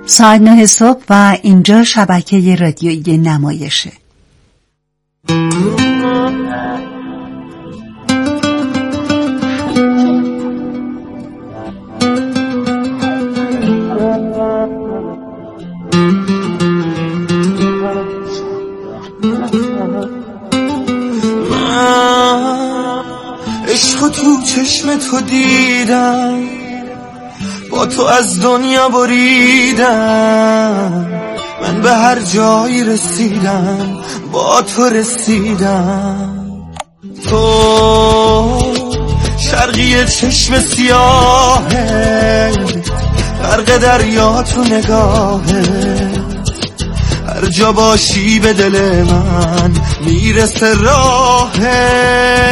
ساعت 9 صبح و اینجا شبکه رادیویی نمایشه. عشق تو چشم تو دیدم، با تو از دنیا بریدم، من به هر جایی رسیدم با تو رسیدم. تو شرقی چشم سیاهه، غرق دریا تو نگاهه، هر جا باشی به دل من میرسه راهه.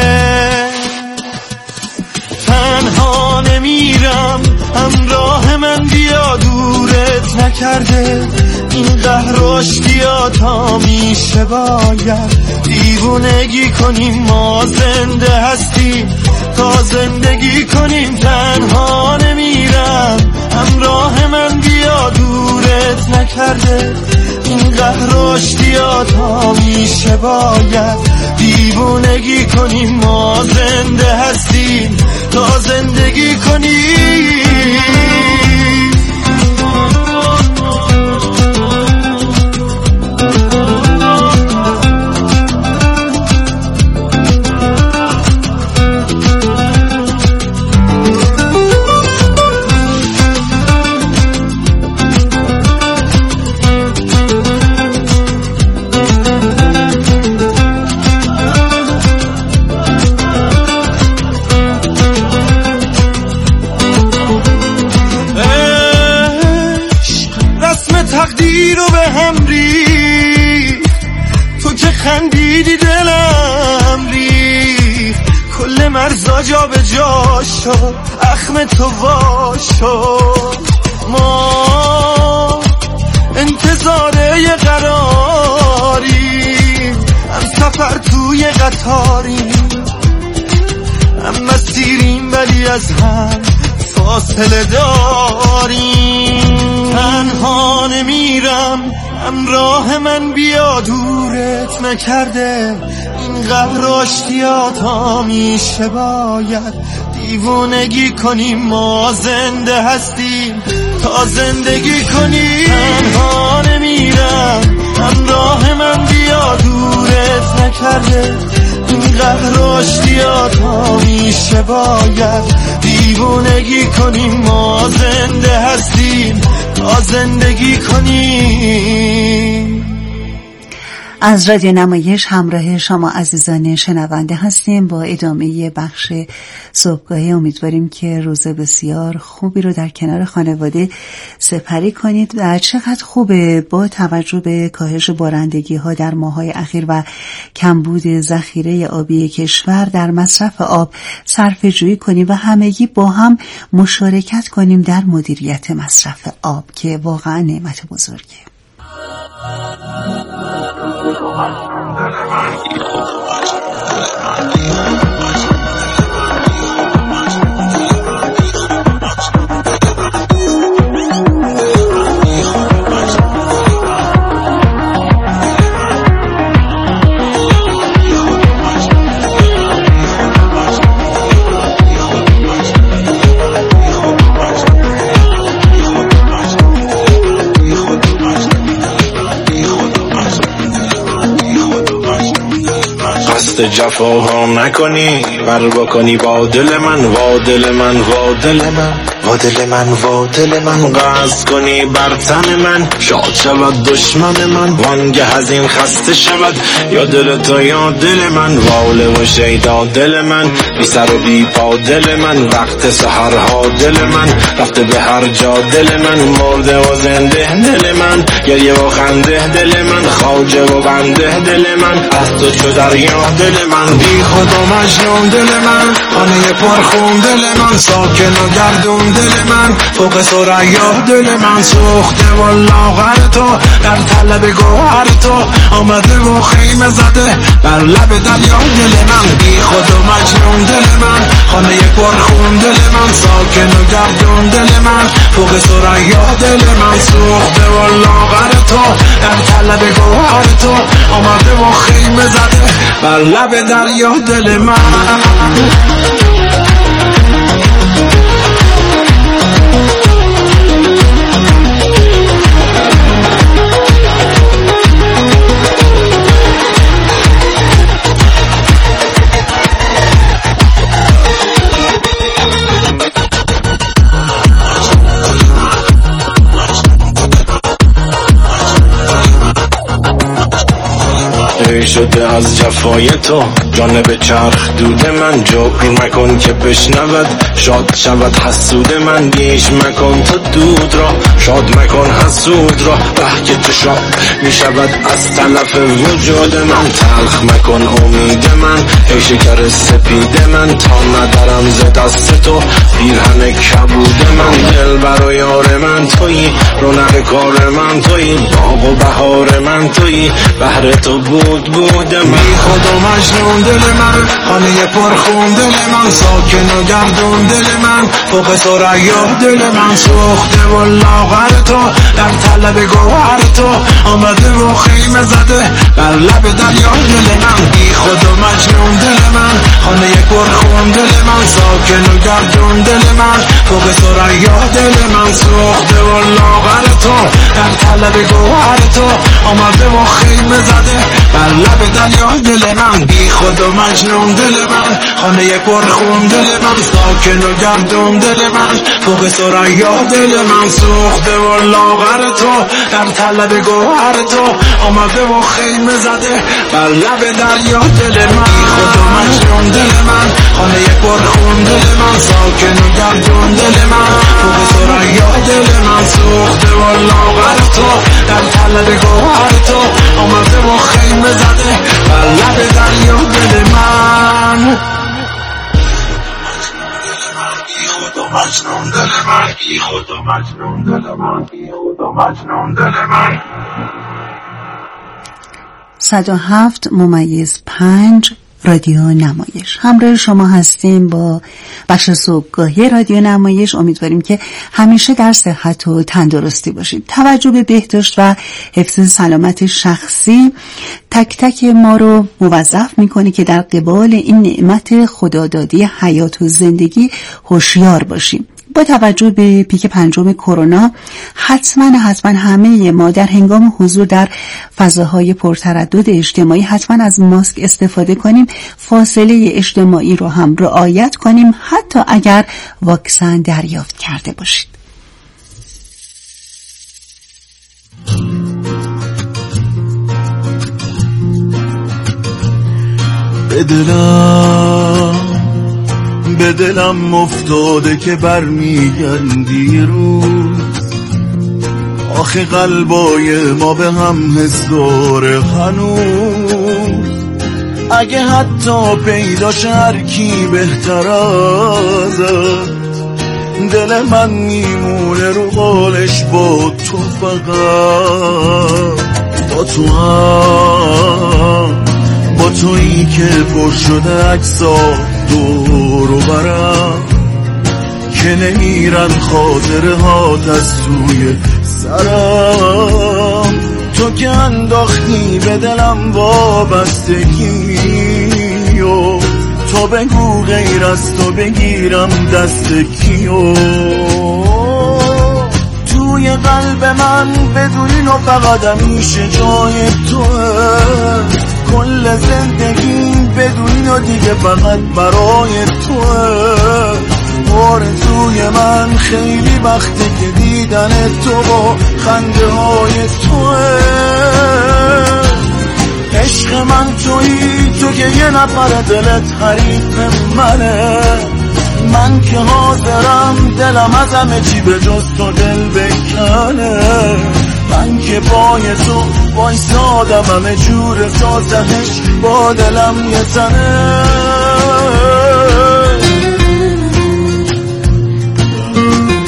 تنها نمیرم، همراه من بیا، دورت نکرده این قهر و اشتیاط ها میشه باید دیوونگی کنیم، ما زنده هستیم تا زندگی کنیم. تنها نمیرم، همراه من بیا، دورت نکرده این قهر و اشتیاط ها میشه باید دیوونگی کنیم، ما زنده هستیم تا زندگی کنیم. تقدیر رو به هم ریخت، تو که خندیدی دلم ریخت، کل مرزا جا به جا شد، اخم تو وا شد. ما انتظار یه قراریم، هم سفر توی قطاریم، هم مسیریم ولی از هم فاصله داریم. تنها نمیرم، همراه من بیا، دورت نکرده این قهر و اشتیاط ها میشه باید دیوونگی کنیم، ما زنده هستیم تا زندگی کنیم. تنها نمیرم، همراه من بیا، دورت نکرده این قهر و اشتیاط ها میشه باید دیوونگی کنیم، ما زنده هستیم تا زندگی کنیم. از رادیو نمایش همراه شما عزیزان شنونده هستیم با ادامه بخش صبحگاهی. امیدواریم که روز بسیار خوبی رو در کنار خانواده سپری کنید و چقدر خوبه با توجه به کاهش بارندگی ها در ماه‌های اخیر و کمبود ذخیره آبی کشور در مصرف آب صرفه‌جویی کنیم و همگی با هم مشارکت کنیم در مدیریت مصرف آب که واقعا نعمت بزرگه. جفاها نکنی، ور بکنی با دل من، وا دل من، وا دل من، وا دل من، وا دل من، قصد کنی بر تن من، شاد شود دشمن من، وانگه از این خسته شود یا دل تو یا دل من، واله و شیدا دل من، بی سر و بی پا دل من، وقت سحرها دل من، رفته به هر جا دل من، مرده و زنده دل من، گریه و خنده دل من، خواجه و بنده دل من، از تو چو دریا دل من، بی خود و مجنون دل من، خانه پرخون دل من، ساکن و گردون دل دل من فوق ثریا دل من سوخته و لاغر تو در طلب گوهر تو آمده و خیمه زده بر لب دریا دل من بی خود و مجنون دل من خانه پرخون دل من ساکن و گردون دل من فوق ثریا دل من سوخته و لاغر تو در طلب گوهر تو آمده و خیمه زده بر لب دریا دل من شده از جفای تو جانب چرخ دود من جبر مکن که بشنود شاد شود حسود من گیش مکن تو دود را شاد مکن حسود را به که تو شاد می شود از تلف وجود من تلخ مکن امید من ای شکر سپید من تا ندارم ز دست تو پیرهن کبود من دل برای یار من تویی رونق کار من تویی باغ و بهار من تویی بهر تو بود بی خود و مجنون دل من خانه پرخون دل من ساکن و گردون دل من فوق ثریا دل من سوخته و لاغر تو در طلب گوهر تو آمده و خیمه زده بر لب دریا دل من بی خود و مجنون دل من خانه پرخون دل من ساکن و گردون دل من فوق ثریا دل من سوخته و لاغر تو در طلب گوهر تو آمده و خیمه زده بر لب دریا دل من بی خود و مجنون دل من خانه پرخون دل من ساکن و گردون دل من فوق ثریا دل من سوخته و لاغر تو در طلب گوهر تو آمده و خیمه زده بر لب دریا دل من بی خود و مجنون دل من خانه پرخون دل من ساکن و گردون دل من فوق ثریا دل من سوخته و لاغر تو در طلب گوهر تو آمده و خیمه زده بر لب دریا دل من بی خود و مجنون دل من بی خود و مجنون دل من بی خود و مجنون دل من 107.5 رادیو نمایش همراه شما هستیم با بخش صبحگاهی رادیو نمایش. امیدواریم که همیشه در صحت و تندرستی باشید. توجه به بهداشت و حفظ سلامت شخصی تک تک ما رو موظف میکنه که در قبال این نعمت خدادادی حیات و زندگی هوشیار باشیم. با توجه به پیک 5 کرونا حتما همه ما در هنگام حضور در فضاهای پرتردد اجتماعی حتما از ماسک استفاده کنیم، فاصله اجتماعی رو هم رعایت کنیم حتی اگر واکسن دریافت کرده باشید. به دلم افتاده که برمیگردی روز آخه قلبای ما به هم حس داره هنوز اگه حتی پیداش هر کی بهتر ازت دل من میمونه رو قالش با تو فقط با تویی که پر شده عکس‌ها دور و برم که نمیرن خاطره هات از توی سرم تو که انداختی به دلم وابستگی و تو بگو غیر از تو بگیرم دست کیو توی قلب من بدون و فقط همیشه جای توه کل زندگیم بدون و دیگه فقط برای توه آرزوی من خیلی وقته که دیدن تو با خنده های توه عشق من تویی تو که یه نفر دلت حریف منه من که حاضرم دلم از همه چی به جز تو دل بکنه من که پای تو وایسادم همه جور سازهش با دلم یه تنه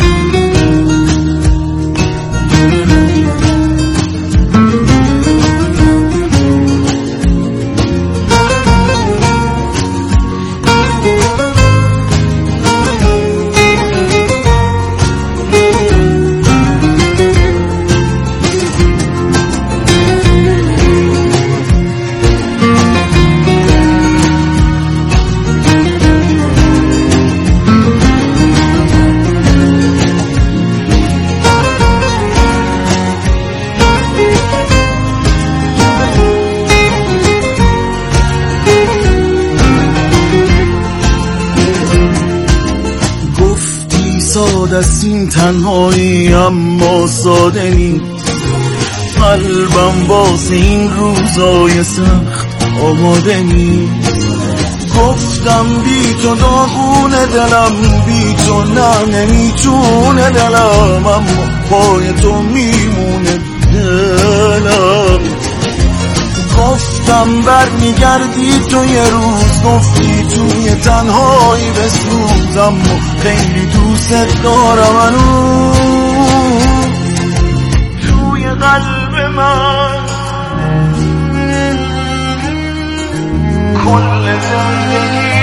شد از این تنهایی، اما ساده نیست. قلبم باز این روزای سخت آماده نیست. گفتم بی تو داغونه دلم، بی تو نه نمیتونه دلم، اما پای تو میمونه دلم. گفتم برمیگردی تو یه روز، گفتی توی تنهایی بسوزم و خیلی دوست دارم. منو توی قلب من کل زندگی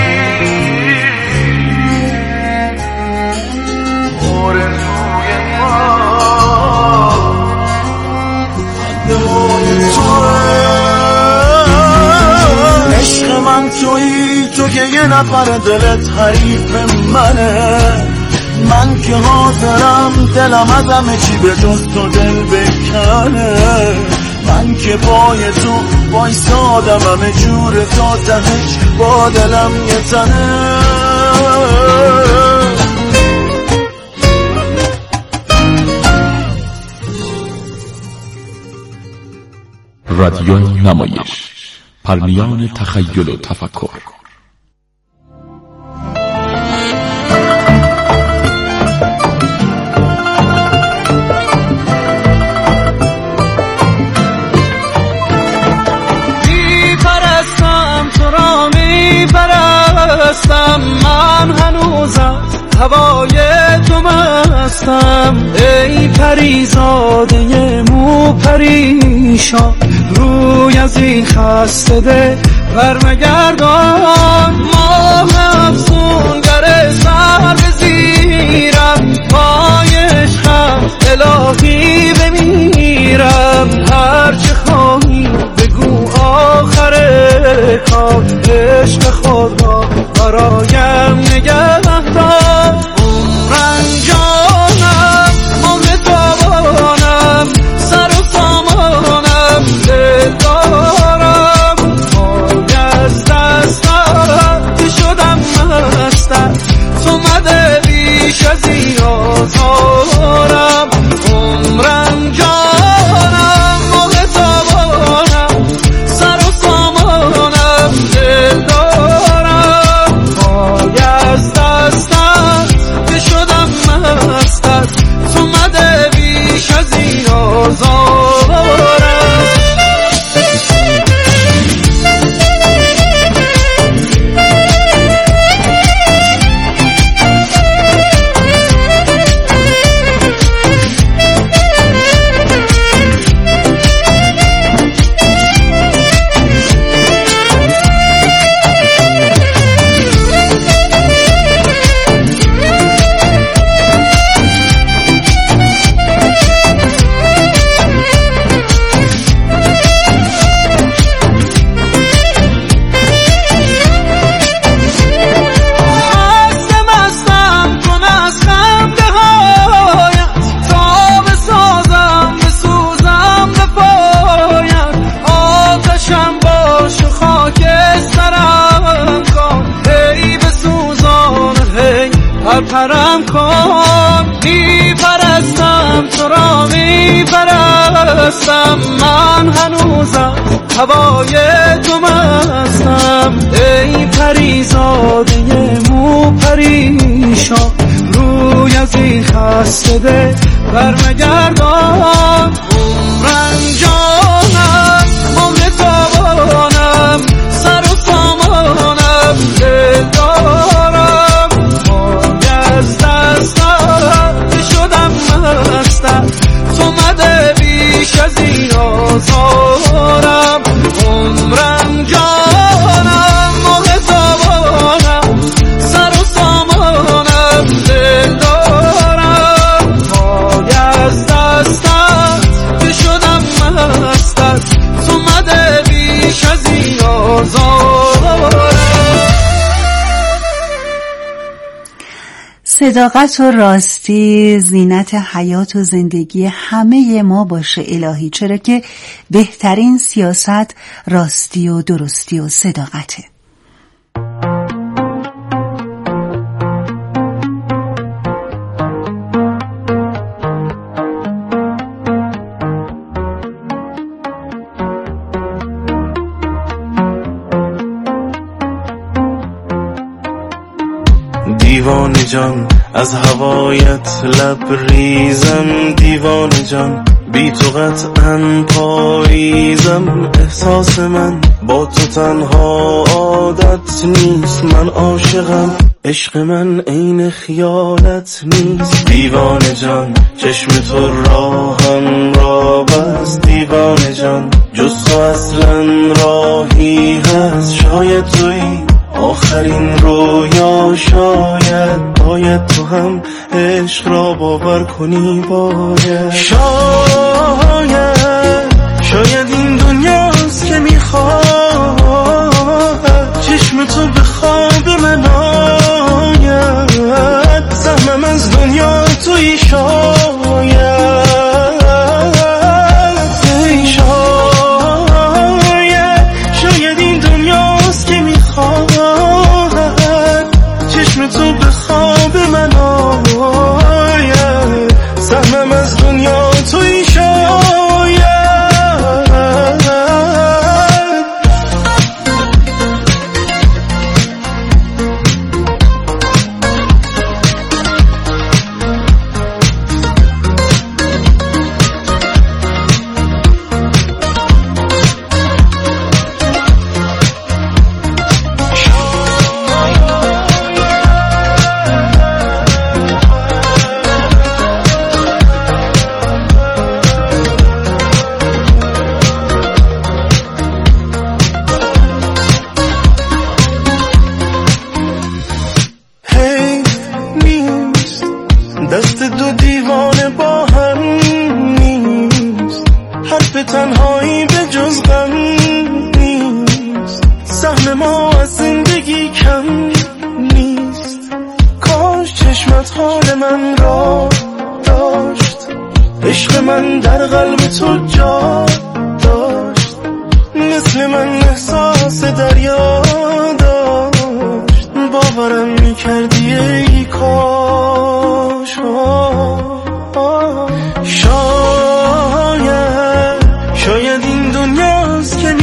آرزوی عشق من تویی، تو که یه نفر دلت حریف منه. من که حاضرم دلم از همه چی به جز تو دل بکنه. من که پای تو وایسادم همه جور تا تهش با دلم یه تنه. رادیو نمایش، پرمیان تخیل و تفکر. میپرستم تو را، میپرستم من هنوزم هوای تو مستم. ای پریزاده مو پریشان، روی از این خسته ده برمگردان. ماه افسونگر سر بزیرم، پای عشقم الهی بمیرم. هرچه خواهی بگو آخر کار، عشق خود را برایم نگه دار. عمرم جانم مهتابانم، سر و سامانم دل دارم. پای از دستم که شدم مستم، تو مده بیش از این آزارم. عمرم جانم مهتابانم، سر و سامانم دل دارم. پای از دستم که شدم مستم، تو مده بیش از این آزارم. پرم کن، میپرستم تو را، میپرستم من هنوزم هوای تو مستم. ای پریزاده مو پریشان، روی از این خسته ده برمگردان. عمرم جانم مهتابانم، سر و سامانم دل دارم. از دستم که شدم مستم، تو مده بیش از این آزارم. عمرم جانم مهتابانم، سر و سامانم دل دارم. پای از دستم که شدم مستم، تو مده بیش از این آزارم. صداقت و راستی زینت حیات و زندگی همه ما باشه الهی، چرا که بهترین سیاست راستی و درستی و صداقته. جان، از هوایت لبریزم دیوانه جان، بی تو قطعاً پاییزم. احساس من با تو تنها عادت نیست، من عاشقم، عشق من عین خیالت نیست. دیوانه جان، چشم تو راهم را بست، دیوانه جان، جز تو اصلا راهی هست. شاید تویی آخرین رویا، شاید تو هم عشق را باور کنی. باید شاید این دنیاست که میخواد چشم تو به خواب من آید. سهمم از دنیا تویی، شاید این دنیاست که میخواد چشم تو به خواب من آید. سهمم از دنیا تویی، دست دو دیوانه با هم نیست، حرف تنهایی به جز غم نیست. سهم ما از زندگی کم نیست، کاش چشمت حال من را داشت، عشق من در قلب تو جا داشت، مثل من احساس دریا داشت. باورم میکردی ای کاش. شاید این دنیاست که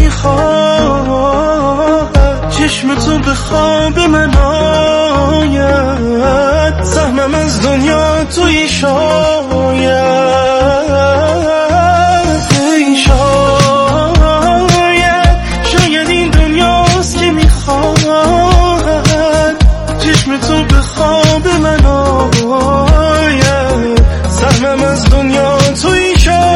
میخواد چشم تو به خواب من آید. سهمم از دنیا تویی، شاید این دنیاست که میخواد چشم تو به خواب من آید. سهمم از دنیا تویی،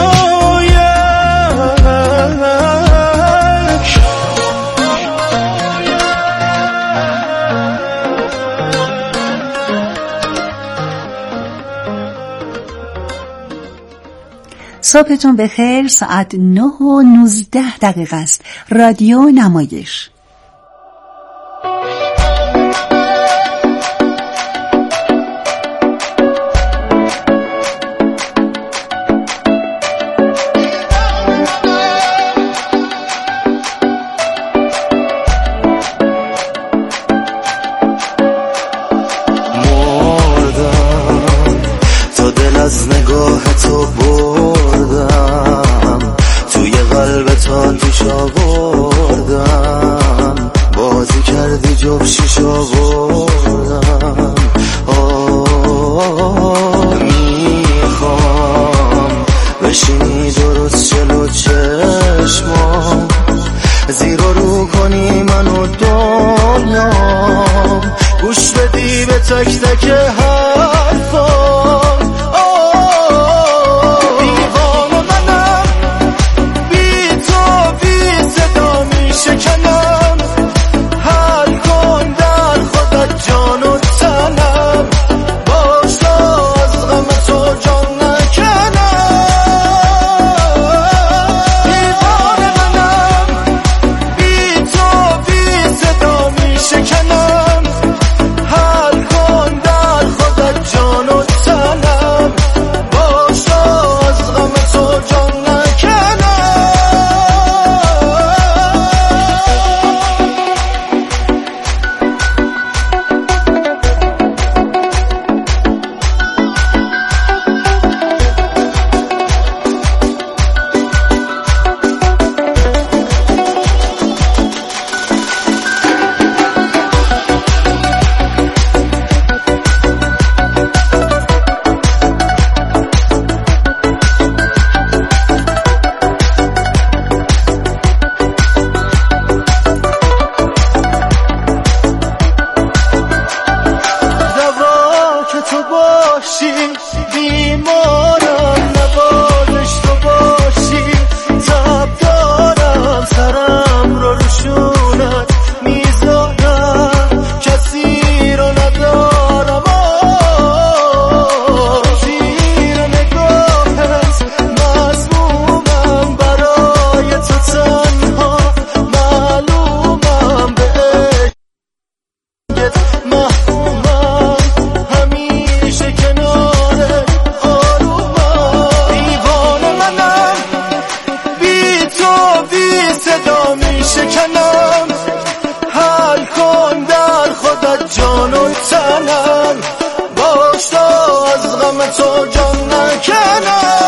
صبحتون بخیر. ساعت 9:19 است. رادیو نمایش. از نگاه تو بردم، توی قلب تا توش آوردم، بازی کردی جفشیش آوردم. میخوام بشینی درست جلو چشمام، زیر و رو کنی منو دنیام، گوش بدی به تک تک حرفام. حل کن در خودت میشکنم حل کن در خودت جان و تنم باش تا از غم تو جان نکنم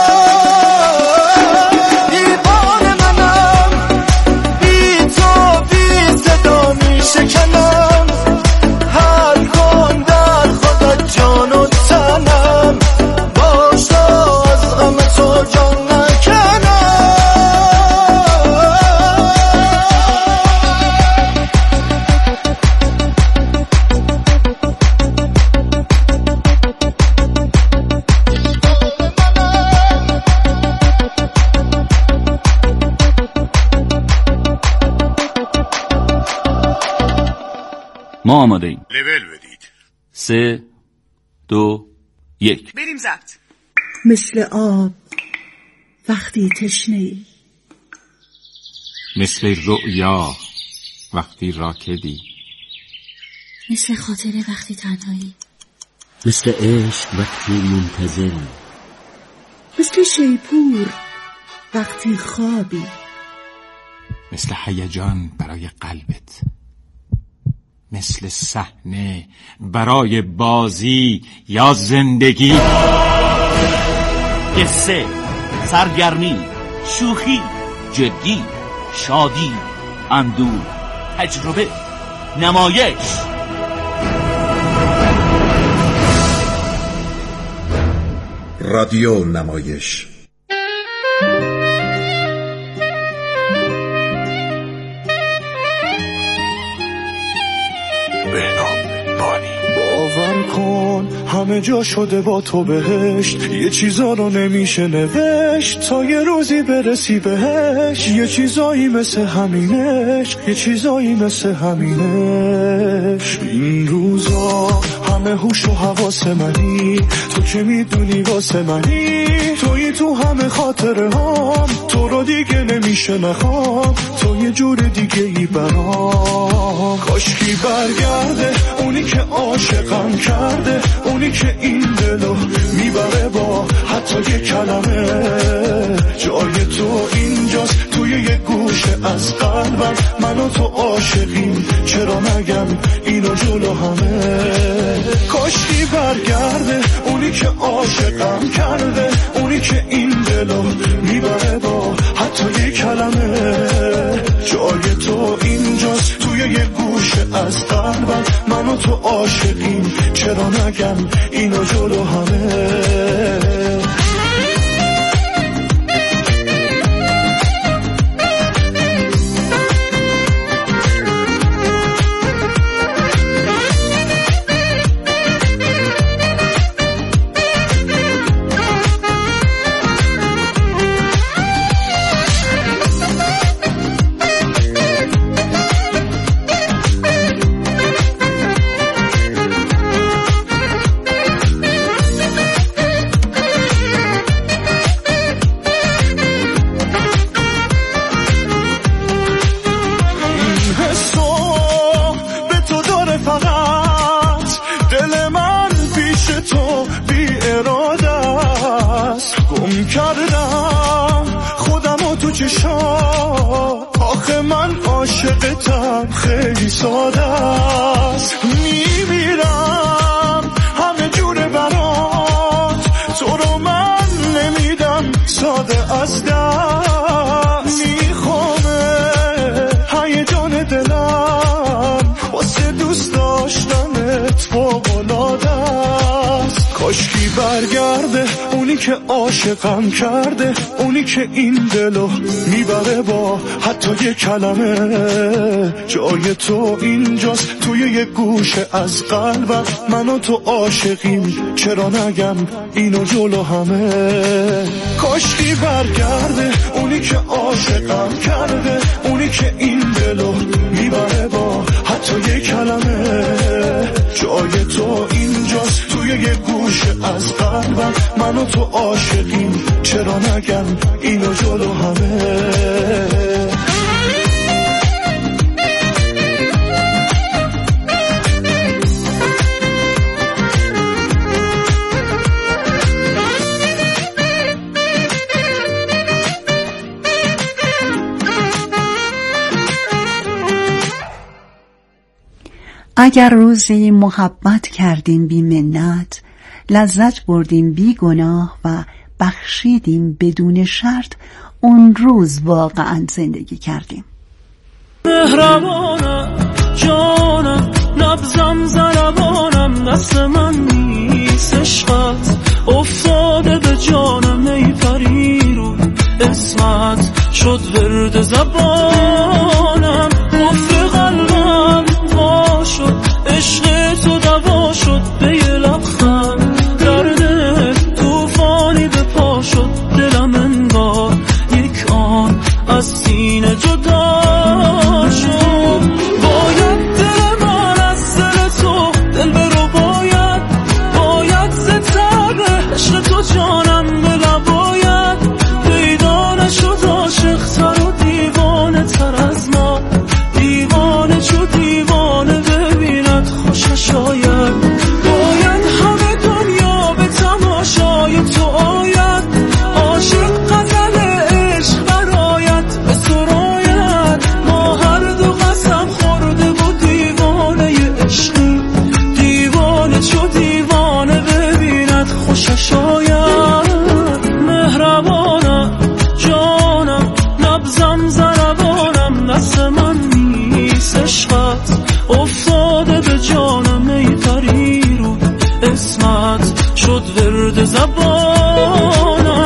دیوان منم بی تو بی صدا میشکنم حل کن در خودت جان و تنم باش تا از غم تو جان نکنم ما آماده ایم. لول بدید. 3 2 1 بریم ضبط. مثل آب وقتی تشنه‌ای، مثل رؤیا وقتی راکدی، مثل خاطره وقتی تنهایی، مثل عشق وقتی منتظری، مثل شیپور وقتی خوابی، مثل هیجان برای قلبت، مثل صحنه برای بازی یا زندگی. قصه، سرگرمی، شوخی، جدی، شادی، اندوه، تجربه، نمایش. رادیو نمایش. باور کن همه جا شده با تو بهشت، یه چیزا رو نمیشه نوشت تا یه روزی برسی بهش. یه چیزایی مثل همینش، یه چیزایی مثل همینش. این روزا همه هوش و حواس منی، تو که میدونی واسه منی، توی تو همه خاطره هام، تو رو دیگه نمیشه نخوام، تو یه جور دیگه ای برام. کاشکی برگرده اونی که عاشقم کرده، اونی که این دلو میبره با حتی یه کلمه. جای تو اینجاست توی یه گوشه از قلبم، من و تو عاشقیم چرا نگم اینو جلو همه. کاشکی برگرده اونی که عاشقم کرده، اونی که این دلو میبره با حتی یه کلمه. جای تو اینجاست توی یه گوشه از قلبم، من و تو عاشقیم چرا نگم اینو جلو همه. آخه من عاشقتم خیلی ساده است، میمیرم همه جوره برات، تو رو من نمیدم ساده از دست. میخوامه هیجان دلم واسه دوست داشتنت فوق‌العاده است. کاشکی برگرده اونی که عاشقم کرده، اونی که این دلو میبره با حتی یه کلمه. جای تو اینجاست توی یه گوشه از قلبم، من و تو عاشقیم چرا نگم اینو جلو همه. کاشکی برگرده اونی که عاشقم کرده، اونی که این دلو میبره با حتی یه کلمه. جای تو اینجاست توی یه گوشه از قلبم، من و تو عاشقیم چرا نگم اینو جلو همه. اگر روزی محبت کردیم بی منت، لذت بردیم بی گناه و بخشیدیم بدون شرط، اون روز واقعا زندگی کردیم. مهربانم جانم، نبضم ضربانم، دست من نیست عشقت افتاده به جانم، ای پری رو اسمت شد ورد زبانم، قفل قلبم وا شد، عشق تو دوا شد، به یه لبخند درد توفانی به پا شد، دلم انگار یک آن از سینه جدا شد. باید دل من از دل تو دل برو، باید ستر عشق تو جانم دل، باید پیدا نشد عاشق‌تر و دیوانه تر از ما، دیوانه چو دیوانه ببیند خوشش آید، باید همه دنیا به تماشای تو آید، عاشق غزل عشق برایت به سرایت، ما هر دو قسم خورده و دیوانه عشقی، دیوانه چو دیوانه ببیند خوشش آید. مهربانم جانم، نبضم ضربانم، دست من نیست عشقت افتاده به جانم، ای پری رو اسمت شد ورد زبانم.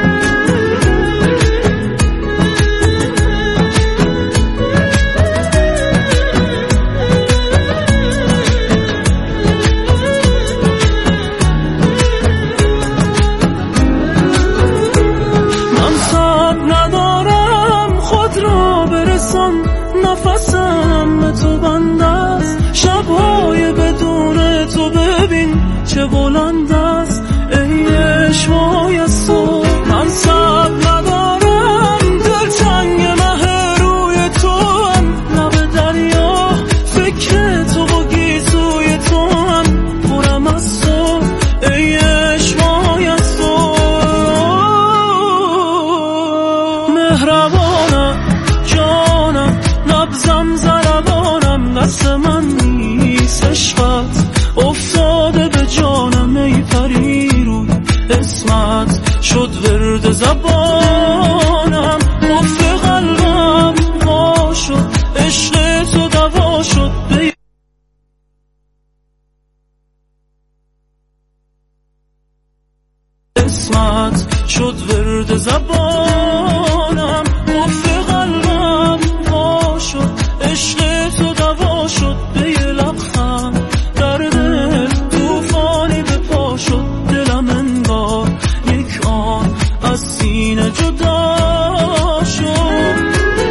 من صبر ندارم خود را برسان، نفسم به تو بند است، شبهای بدون تو ببین چه بلند است، ای عشقای از تو. من صبر ندارم دل تنگ مه روی تو هم، لب دریا فکر تو و گیسوی تو هم، پرم از تو ای عشقای از تو. مهربانم جانم، نبضم ضربانم، دست من نیست عشقت افتاده به جانم، ای پری رو اسمت شد ورد زبان.